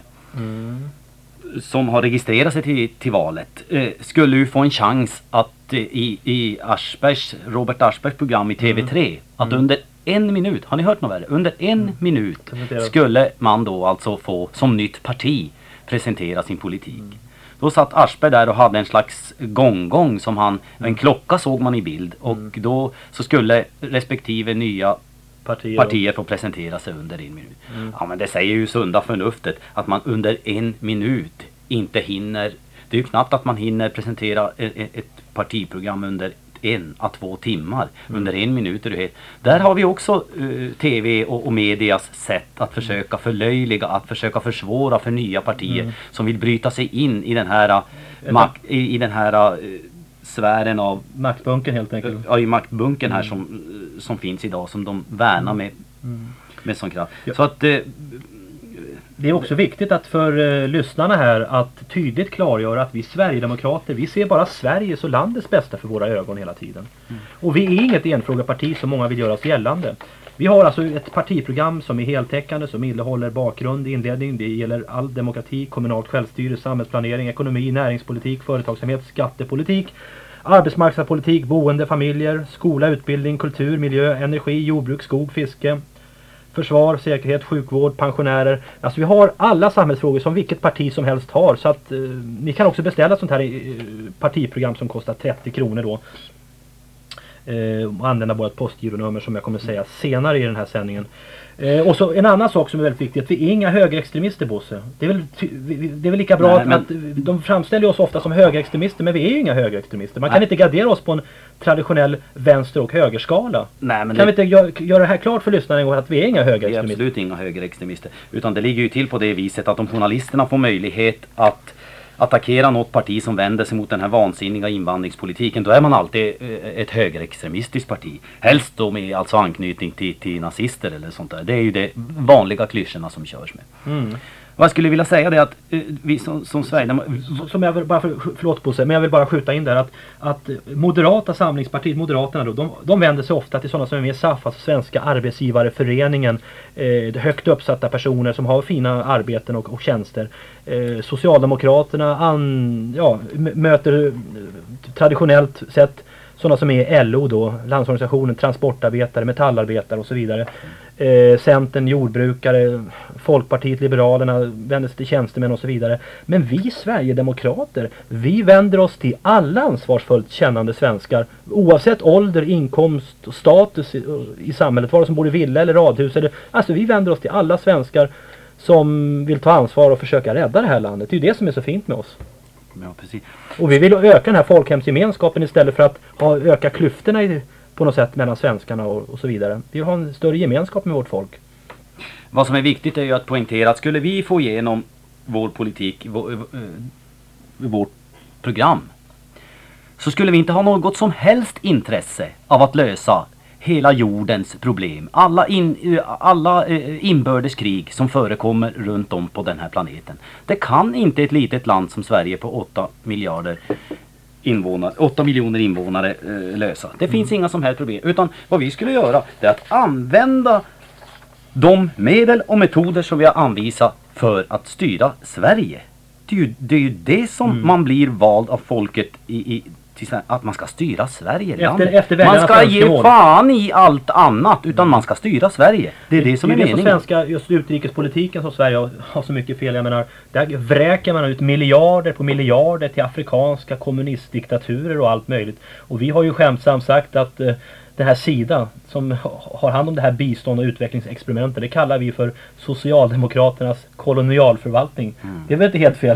har registrerat sig till valet, skulle ju få en chans att i Robert Aschbergs program i TV3 att under 1 minut, har ni hört något värre? Under 1 minut skulle man då alltså få som nytt parti presentera sin politik. Då satt Aschberg där och hade en slags gång som en klocka såg man i bild, och då så skulle respektive nya partier får presentera sig under 1 minut. Ja, men det säger ju sunda förnuftet att man under 1 minut inte hinner. Det är ju knappt att man hinner presentera ett partiprogram under 1 à 2 timmar. Under 1 minut är det helt. Där har vi också tv och medias sätt att försöka förlöjliga, att försöka försvåra för nya partier som vill bryta sig in i den här i den här sfären av
maktbunken helt enkelt.
Ja, i maktbunken här som finns idag, som de värnar med sån kraft. Ja. Så att
det är också viktigt att för lyssnarna här att tydligt klargöra att vi Sverigedemokrater, vi ser bara Sveriges och landets bästa för våra ögon hela tiden. Och vi är inget enfrågeparti som många vill göra oss gällande. Vi har alltså ett partiprogram som är heltäckande, som innehåller bakgrund, inledning. Det gäller all demokrati, kommunalt självstyre, samhällsplanering, ekonomi, näringspolitik, företagsamhet, skattepolitik, arbetsmarknadspolitik, boende, familjer, skola, utbildning, kultur, miljö, energi, jordbruk, skog, fiske, försvar, säkerhet, sjukvård, pensionärer. Alltså vi har alla samhällsfrågor som vilket parti som helst har. Så att ni kan också beställa ett sånt här partiprogram som kostar 30 kronor då. Och använda vårt postgironummer som jag kommer säga senare i den här sändningen. Och så en annan sak som är väldigt viktig, att vi är inga högerextremister, Bosse. Det är väl lika bra att de framställer oss ofta som högerextremister, men vi är ju inga högerextremister. Man kan inte gradera oss på en traditionell vänster- och högerskala. Nej, men kan vi inte göra det här klart för lyssnarna en gång att vi är inga högerextremister?
Vi är absolut inga högerextremister. Utan det ligger ju till på det viset att om journalisterna får möjlighet att attackera något parti som vänder sig mot den här vansinniga invandringspolitiken, då är man alltid ett högerextremistiskt parti. Helst då med alltså anknytning till nazister eller sånt där. Det är ju de vanliga klyschorna som körs med. Vad jag skulle vilja säga det är att vi som Sverigedemokrater...
Som jag vill bara, förlåt Bosse, men jag vill bara skjuta in där att Moderata samlingspartiet, Moderaterna då, de vänder sig ofta till sådana som är med i SAF, alltså Svenska arbetsgivareföreningen, högt uppsatta personer som har fina arbeten och tjänster. Socialdemokraterna möter traditionellt sett sådana som är LO då, Landsorganisationen, transportarbetare, metallarbetare och så vidare. Centern, jordbrukare, Folkpartiet, Liberalerna vänder sig till tjänstemän och så vidare. Men vi Sverigedemokrater, vi vänder oss till alla ansvarsfullt kännande svenskar, oavsett ålder, inkomst och status i samhället, vare som bor i villa eller radhus. Alltså vi vänder oss till alla svenskar som vill ta ansvar och försöka rädda det här landet. Det är ju det som är så fint med oss.
Ja, precis.
Och vi vill öka den här folkhemsgemenskapen istället för att öka klyftorna på något sätt mellan svenskarna och så vidare. Vi vill ha en större gemenskap med vårt folk.
Vad som är viktigt är ju att poängtera att skulle vi få igenom vår politik, vårt program, så skulle vi inte ha något som helst intresse av att lösa hela jordens problem. Alla inbördeskrig som förekommer runt om på den här planeten. Det kan inte ett litet land som Sverige på 8 miljoner invånare lösa. Det finns inga som helst problem. Utan vad vi skulle göra är att använda de medel och metoder som vi har anvisat för att styra Sverige. Det är ju det som man blir vald av folket att man ska styra Sverige. Man ska ge fan i allt annat, utan man ska styra Sverige. Det är det som är meningen. Det är
svenska just utrikespolitiken som Sverige har så mycket fel. Jag menar, där vräker man ut miljarder på miljarder till afrikanska kommunistdiktaturer och allt möjligt. Och vi har ju skämtsamt sagt att den här SIDA som har hand om det här bistånd- och utvecklingsexperimentet, det kallar vi för Socialdemokraternas kolonialförvaltning. Det är väl inte helt fel?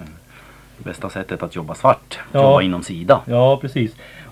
Bästa sättet att jobba svart. Jobba inom SIDA.
Ja, precis.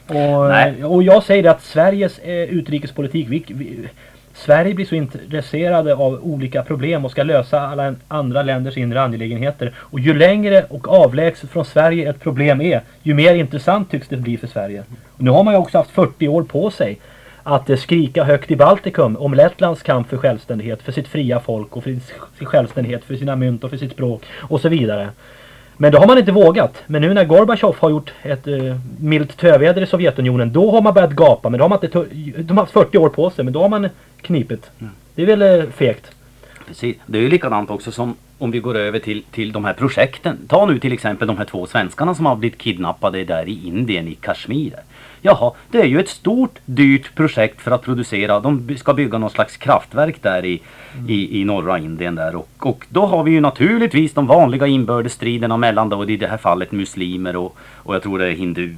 Och jag säger att Sveriges utrikespolitik, Sverige blir så intresserade av olika problem och ska lösa alla andra länders inre angelägenheter. Och ju längre och avlägset från Sverige ett problem är, ju mer intressant tycks det bli för Sverige. Och nu har man ju också haft 40 år på sig att skrika högt i Baltikum om Lettlands kamp för självständighet, för sitt fria folk och för sin självständighet, för sina mynt och för sitt språk och så vidare. Men då har man inte vågat. Men nu när Gorbachev har gjort ett milt töväder i Sovjetunionen, då har man börjat gapa. Men då har man inte de har haft 40 år på sig, men då har man knipit. Det är väl fegt.
Precis. Det är ju likadant också som om vi går över till de här projekten. Ta nu till exempel de här 2 svenskarna som har blivit kidnappade där i Indien, i Kashmir. Jaha, det är ju ett stort, dyrt projekt för att producera. De ska bygga någon slags kraftverk där i norra Indien där. Och då har vi ju naturligtvis de vanliga inbördesstriderna mellan då, i det här fallet muslimer och jag tror det är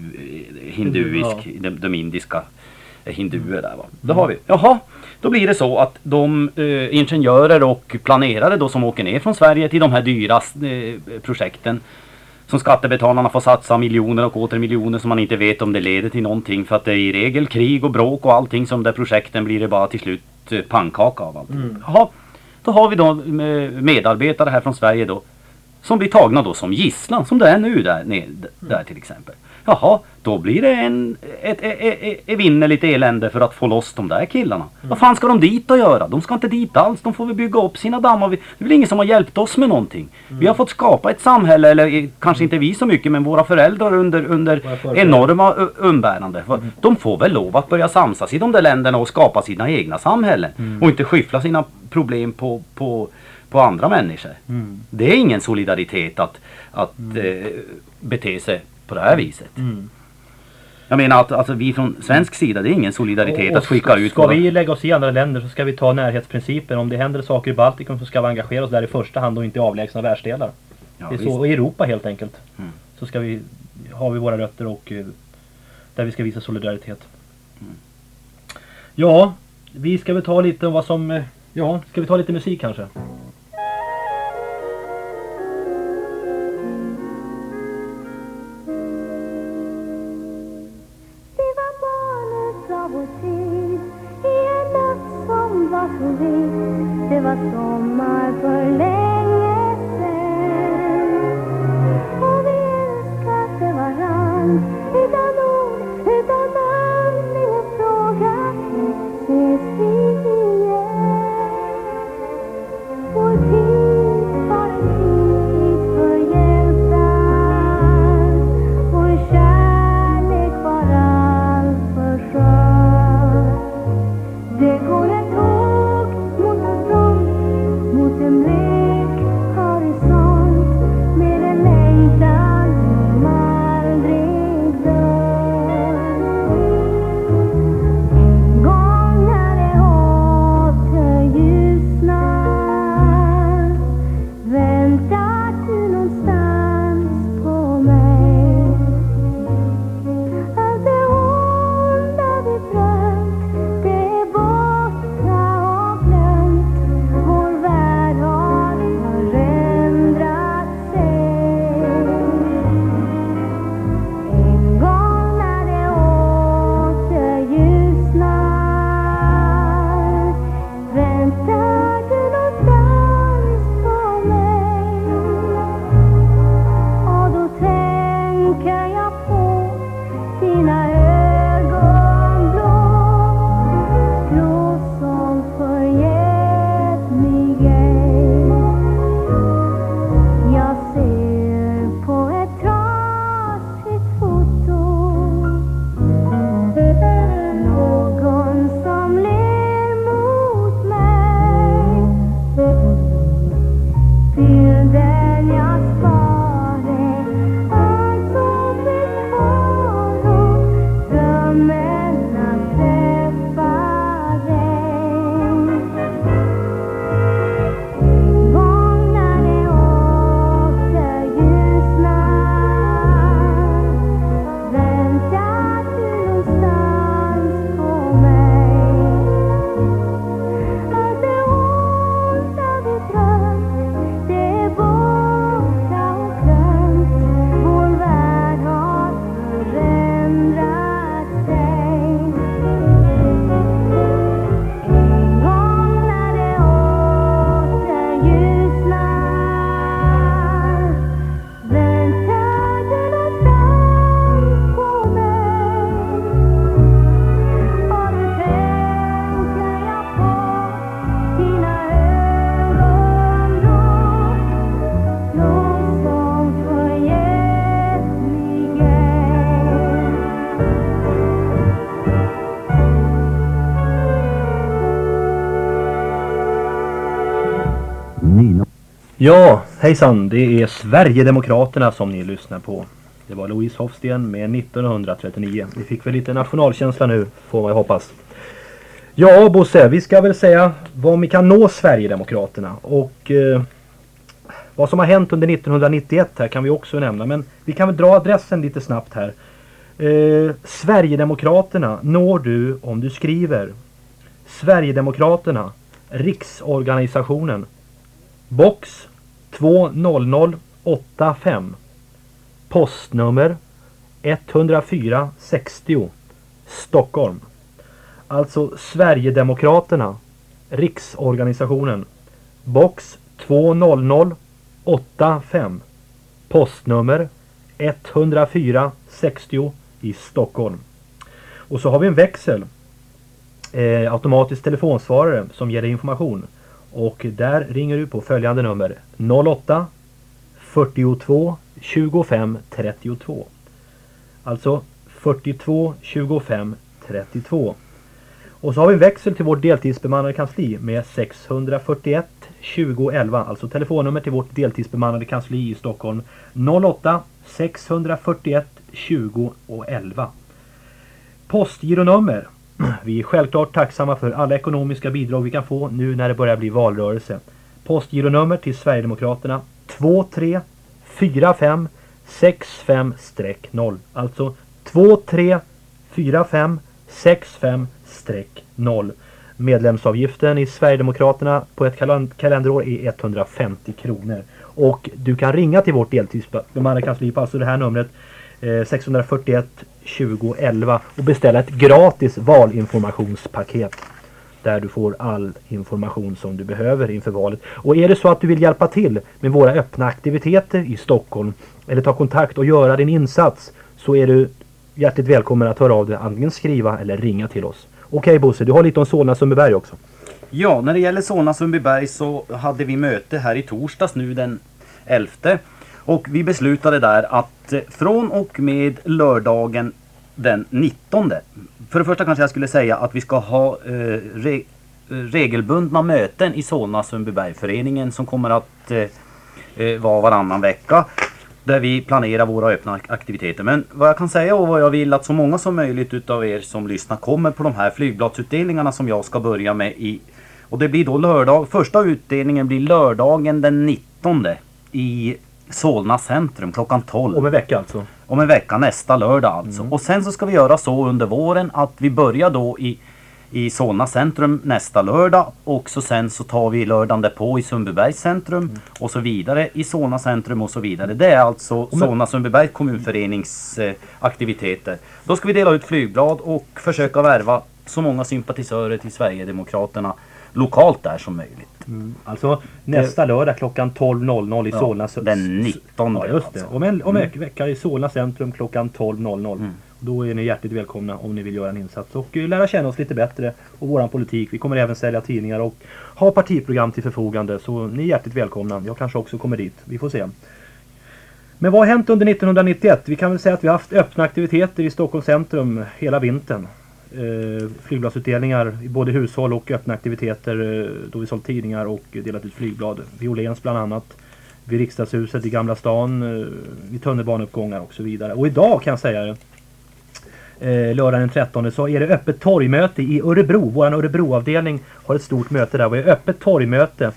hinduisk, de indiska hinduer där va. Då har vi, då blir det så att de ingenjörer och planerare då som åker ner från Sverige till de här dyra projekten, som skattebetalarna får satsa miljoner och åter miljoner som man inte vet om det leder till någonting, för att det är i regel krig och bråk och allting som där projekten blir det bara till slut pannkaka av allt. Jaha, då har vi då medarbetare här från Sverige då som blir tagna då som gisslan, som det är nu där till exempel. Jaha, då blir det ett vinnerligt elände för att få loss de där killarna. Vad fan ska de dit och göra? De ska inte dit alls, de får väl bygga upp sina dammar. Det är väl ingen som har hjälpt oss med någonting. Vi har fått skapa ett samhälle, eller kanske inte vi så mycket, men våra föräldrar under enorma umbärande. De får väl lov att börja samsas i de där länderna och skapa sina egna samhällen. Och inte skyffla sina problem på andra människor. Det är ingen solidaritet att bete sig på det här viset. Jag menar att alltså, vi från svensk sida, det är ingen solidaritet att skicka ut.
Ska vi lägga oss i andra länder så ska vi ta närhetsprincipen. Om det händer saker i Baltikum så ska vi engagera oss där i första hand och inte i avlägsna världsdelar. Ja, det är så i Europa helt enkelt. Så har vi våra rötter och där vi ska visa solidaritet. Ja, vi ska väl ta lite om vad som... Ja, ska vi ta lite musik kanske?
Det var sommar för länge sedan och vi
namn, utan ord, utan namn är frågan. Ses vi igen? Vår tid var en tid för hjältar. Vår kärlek var allt för skör. Det går ett tåg mot en front, mot en blek horisont, med en längtan som aldrig dör. En gång när det åter ljusnar, väntar du någonstans på mig. Allt det onda vi drömt, det är borta och glömt. Vår värld har förändrat sig. En gång när det åter ljusnar, väntar du någonstans på mig. Och då tänker jag på dina ögon blå, blå som förgät mig ej. Jag ser på ett trasigt foto någon som ler mot mig. Bilden jag spar är allt som finns kvar, och drömmen att träffa dig. En gång när det åter ljusnar, väntar du någonstans på mig. Allt det onda vi drömt, det är borta och glömt. Vår värld har förändrat sig. En gång när det åter ljusnar, väntar du någonstans på mig. Och då tänker jag på dina ögon blå, blå som förgät mig ej.
Ja, hejsan, det är Sverigedemokraterna som ni lyssnar på. Det var Louise Hofsten med 1939. Vi fick väl lite nationalkänsla nu, får man ju hoppas. Ja, Bosse, vi ska väl säga vad vi kan nå Sverigedemokraterna. Och vad som har hänt under 1991 här kan vi också nämna. Men vi kan väl dra adressen lite snabbt här. Sverigedemokraterna når du om du skriver Sverigedemokraterna, Riksorganisationen, box 20085, postnummer 10460, Stockholm. Alltså Sverigedemokraterna, Riksorganisationen, box 20085, postnummer 10460 i Stockholm. Och så har vi en växel, automatisk telefonsvarare som ger dig information. Och där ringer du på följande nummer 08 42 25 32. Alltså 42 25 32. Och så har vi en växel till vårt deltidsbemannade kansli med 641 20 11. Alltså telefonnummer till vårt deltidsbemannade kansli i Stockholm 08 641 20 11. Postgironummer. Vi är självklart tacksamma för alla ekonomiska bidrag vi kan få nu när det börjar bli valrörelse. Postgironummer till Sverigedemokraterna 234565-0. Alltså 234565-0. Medlemsavgiften i Sverigedemokraterna på ett kalenderår är 150 kronor. Och du kan ringa till vårt deltidsbemannade kansli på alltså det här numret 641 20 11 och beställa ett gratis valinformationspaket där du får all information som du behöver inför valet. Och är det så att du vill hjälpa till med våra öppna aktiviteter i Stockholm eller ta kontakt och göra din insats, så är du hjärtligt välkommen att höra av dig, antingen skriva eller ringa till oss. Okej Bosse, du har lite om Solna Sundbyberg också.
Ja, när det gäller Solna Sundbyberg så hade vi möte här i torsdags nu den 11. Och vi beslutade där att från och med lördagen den 19. För det första kanske jag skulle säga att vi ska ha regelbundna möten i Solna Sundbybergföreningen som kommer att vara varannan vecka. Där vi planerar våra öppna aktiviteter. Men vad jag kan säga och vad jag vill att så många som möjligt utav er som lyssnar kommer på de här flygbladsutdelningarna som jag ska börja med i. Och det blir då lördag. Första utdelningen blir lördagen den 19 i Solna centrum klockan 12.
Om en vecka alltså?
Om en vecka, nästa lördag alltså. Och sen så ska vi göra så under våren att vi börjar då i Solna centrum nästa lördag. Och så sen så tar vi lördagen därpå i Sundbybergs centrum och så vidare i Solna centrum och så vidare. Det är alltså Solna Sundbybergs kommunförenings aktiviteter. Då ska vi dela ut flygblad och försöka värva så många sympatisörer till Sverigedemokraterna lokalt där som möjligt.
Alltså nästa lördag klockan 12.00 i Solna.
Den 19.
Ja, just det.
Alltså.
Om en vecka i Solna centrum klockan 12.00. Då är ni hjärtligt välkomna om ni vill göra en insats och lära känna oss lite bättre och våran politik. Vi kommer även sälja tidningar och ha partiprogram till förfogande, så ni är hjärtligt välkomna. Jag kanske också kommer dit, vi får se. Men vad har hänt under 1991? Vi kan väl säga att vi har haft öppna aktiviteter i Stockholms centrum hela vintern. Flygbladsutdelningar i både hushåll och öppna aktiviteter då vi sålt tidningar och delat ut flygblad. Vid Åhléns bland annat, vid Riksdagshuset i Gamla stan, vid tunnelbaneuppgångar och så vidare. Och idag kan jag säga det, lördagen den 13 så är det öppet torgmöte i Örebro. Våran Örebroavdelning har ett stort möte där. Vi har öppet torgmöte.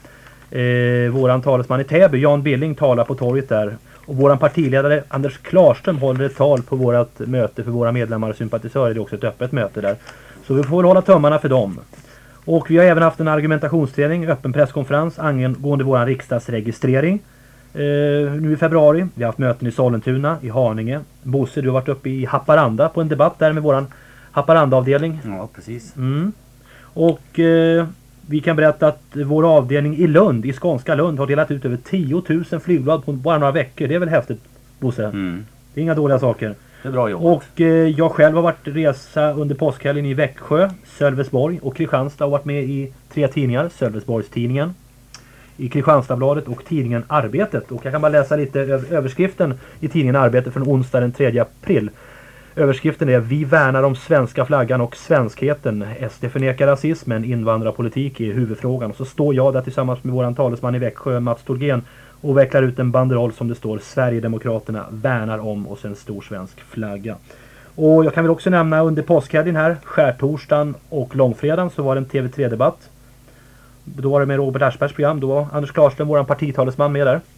Våran talesman i Täby, Jan Billing, talar på torget där. Och våran partiledare Anders Klarström håller ett tal på vårat möte för våra medlemmar och sympatisörer. Det är också ett öppet möte där. Så vi får väl hålla tummarna för dem. Och vi har även haft en argumentationsträning, öppen presskonferens angående våran riksdagsregistrering. Nu i februari. Vi har haft möten i Sollentuna, i Haninge. Bosse, du har varit uppe i Haparanda på en debatt där med våran Haparanda-avdelning.
Ja, precis.
Och vi kan berätta att vår avdelning i Lund, i skånska Lund, har delat ut över 10 000 flygblad på bara några veckor. Det är väl häftigt, Bosse? Det är inga dåliga saker.
Det är bra jobbat.
Och jag själv har varit resa under påskhelgen i Växjö, Sölvesborg och Kristianstad och varit med i 3 tidningar. Sölvesborgstidningen, i Kristianstadsbladet och tidningen Arbetet. Och jag kan bara läsa lite överskriften i tidningen Arbetet från onsdag den 3 april. Överskriften är: Vi värnar om svenska flaggan och svenskheten. SD förnekar rasismen, invandrarpolitik är huvudfrågan. Och så står jag där tillsammans med våran talesman i Växjö, Mats Tolgén, och vecklar ut en banderoll som det står Sverigedemokraterna värnar om och sen stor svensk flagga. Och jag kan väl också nämna under påskhelgen här, skärtorsdagen och långfredagen, så var det en TV3-debatt. Då var det med Robert Aschbergs program. Då var Anders Klarström, våran partitalesman, med där.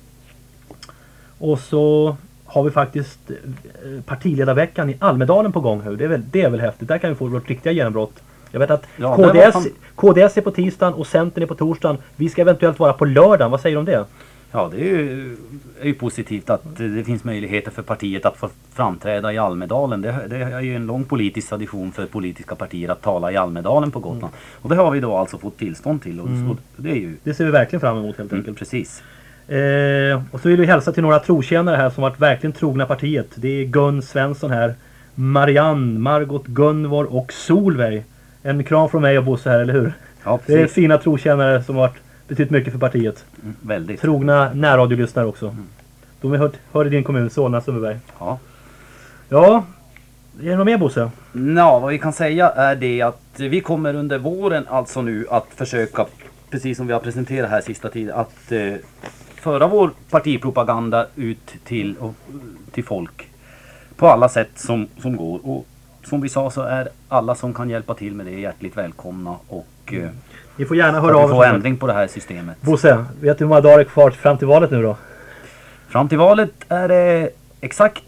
Och så har vi faktiskt partiledarveckan i Almedalen på gång. Det är väl häftigt. Där kan vi få vårt riktiga genombrott. Jag vet att KDS är på tisdagen och Centern är på torsdagen. Vi ska eventuellt vara på lördagen. Vad säger du om det?
Ja, det är ju positivt att det finns möjligheter för partiet att få framträda i Almedalen. Det är ju en lång politisk tradition för politiska partier att tala i Almedalen på Gotland. Och det har vi då alltså fått tillstånd till. Och det är ju...
Det ser vi verkligen fram emot helt enkelt.
Precis.
Och så vill vi hälsa till några trotjänare här som varit verkligen trogna partiet. Det är Gun Svensson här, Marianne, Margot, Gunvor och Solveig. En kram från mig och Bosse här, eller hur?
Ja, precis.
Det är fina trotjänare som har betytt mycket för partiet.
Väldigt.
Trogna närradiolyssnare också. De har hört i din kommun, Solna Sundbyberg.
Ja.
Ja, är det något mer, Bosse?
Ja, vad vi kan säga är det att vi kommer under våren alltså nu att försöka, precis som vi har presenterat här sista tiden, att föra vår partipropaganda ut till folk på alla sätt som går. Och som vi sa så är alla som kan hjälpa till med det hjärtligt välkomna, och
ni får gärna höra av er.
Få ändring på det här systemet.
Bosse, vet du hur många dagar är kvar fram till valet nu då?
Fram till valet är det exakt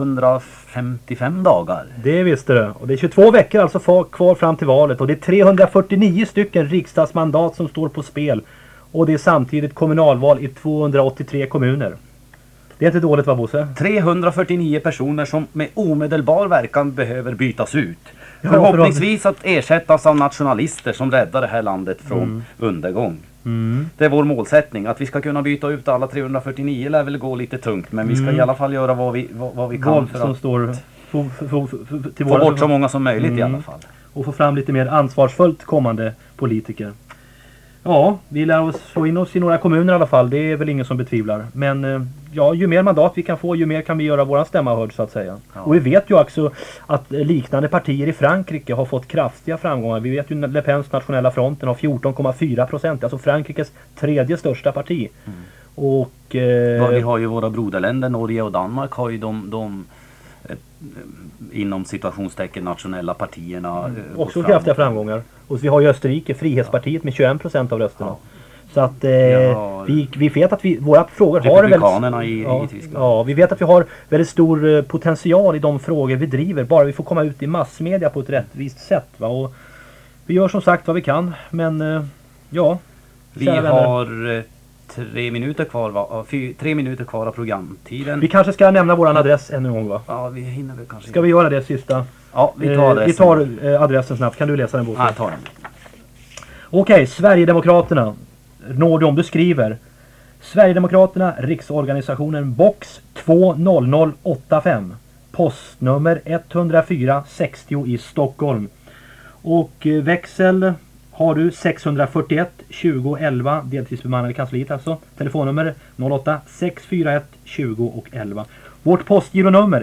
155 dagar.
Det visste du. Och det är 22 veckor alltså kvar fram till valet. Och det är 349 stycken riksdagsmandat som står på spel. Och det är samtidigt kommunalval i 283 kommuner. Det är inte dåligt, va, Bosse?
349 personer som med omedelbar verkan behöver bytas ut.
Ja,
Förhoppningsvis att ersättas av nationalister som räddar det här landet från undergång. Det är vår målsättning. Att vi ska kunna byta ut alla 349 lär väl gå lite tungt. Men vi ska i alla fall göra vad vi kan för
som
att
står till
få bort så många som möjligt i alla fall.
Och få fram lite mer ansvarsfullt kommande politiker. Ja, vi lär oss få in oss i några kommuner i alla fall. Det är väl ingen som betvivlar. Men ja, ju mer mandat vi kan få, ju mer kan vi göra våran stämma hörd så att säga. Ja. Och vi vet ju också att liknande partier i Frankrike har fått kraftiga framgångar. Vi vet ju Le Pens nationella fronten har 14,4%. Alltså Frankrikes tredje största parti. Och
vi har ju våra broderländer, Norge och Danmark har ju de inom situationstecken nationella partierna
också kraftiga framgångar. Och vi har ju Österrike, Frihetspartiet med 21% av rösterna. Så att vi vet att våra frågor har
republikanerna i Tyskland.
Ja, vi vet att vi har väldigt stor potential i de frågor vi driver. Bara vi får komma ut i massmedia på ett rättvist sätt. Va? Och vi gör som sagt vad vi kan. Men ja.
Vi har 3 minuter kvar 3 minuter kvar av programtiden.
Vi kanske ska nämna våran adress ännu en gång va?
Ja, vi hinner väl kanske.
Ska vi göra det sista?
Ja, vi tar adressen.
Vi tar adressen snabbt. Kan du läsa den boken?
Ja, jag tar den.
Okej, Sverigedemokraterna. Når du om du skriver. Sverigedemokraterna, Riksorganisationen box 20085. Postnummer 10460 i Stockholm. Och växel har du 641 2011, deltidsbemannade kansliet alltså. Telefonnummer 08 641 20 och 11. Vårt postgironummer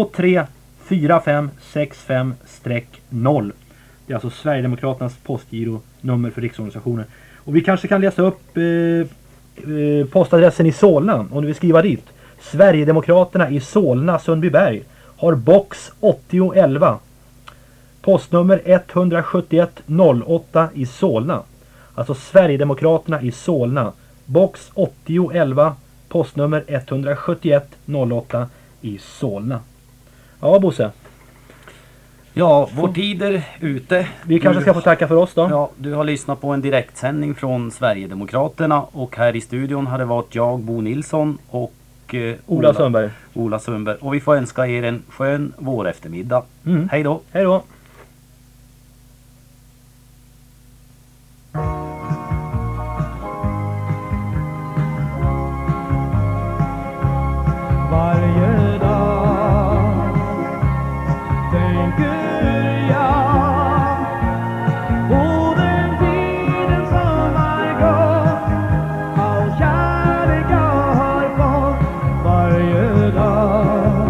234565-0. Det är alltså Sverigedemokraternas postgironummer för riksorganisationen. Och vi kanske kan läsa upp postadressen i Solna om du vill skriva dit. Sverigedemokraterna i Solna, Sundbyberg har box 8011. Postnummer 17108 i Solna. Alltså Sverigedemokraterna i Solna. Box 8011. Postnummer 17108 i Solna. Ja, Bosse.
Ja, vår tid är ute.
Vi kanske ska få tacka för oss då.
Ja, du har lyssnat på en direktsändning från Sverigedemokraterna. Och här i studion har det varit jag, Bo Nilsson och
Ola Sundberg.
Ola Sundberg. Och vi får önska er en skön våreftermiddag. Hej då.
Hej då.
Varje dag tänker jag på den tiden som har gått, all kärlek jag har fått. Varje dag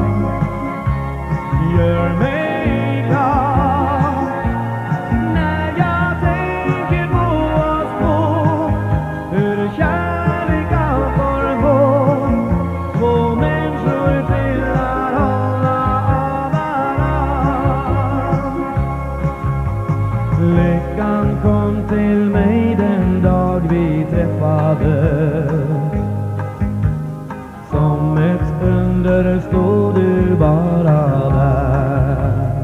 gör mig glad när jag tänker på oss två, hur kärlek får gå. Två människor trillar hålla av varann. Lyckan kom till mig den dag vi träffades. Som ett under stod du bara där.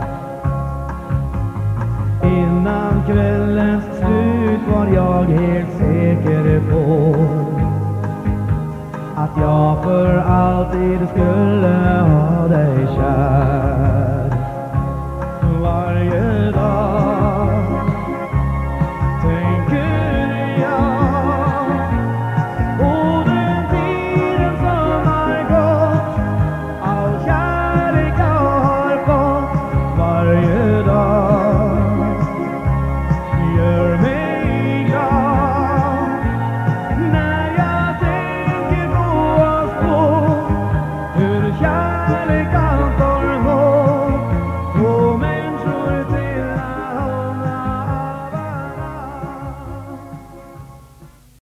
Innan kvällens slut var jag helt säker på att jag för alltid skulle ha dig kär.